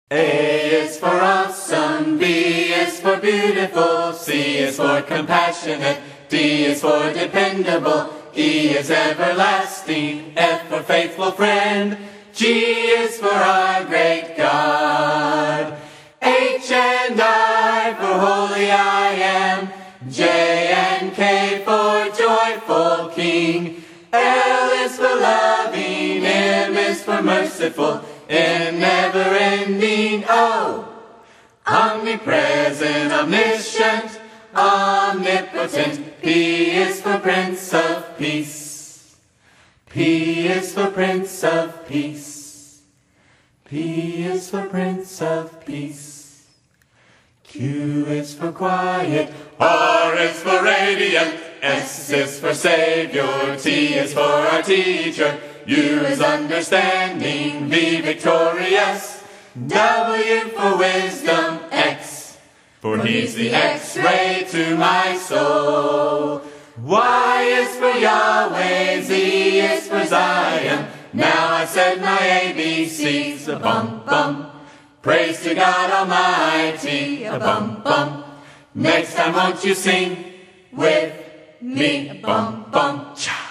A is for awesome, B is for beautiful, C is for compassionate, D is for dependable, E is everlasting, F for faithful friend, G is for our great God. H and I for holy I am, J and K for joyful King, L is for loving, M is for merciful, N never-ending, O, omnipresent, omniscient, omnipotent, P is for Prince of Peace. P is for Prince of Peace. P is for Prince of Peace. Q is for quiet, R is for radiant, S is for Savior, T is for our teacher, U is understanding, V victorious, W for wisdom, X, for he's the X-ray to my soul. Y is for Yahweh, Z is for Zion, now I've said my ABCs, a bum bum. Praise to God Almighty, a bum bum. Next time won't you sing with me, a bum bum cha.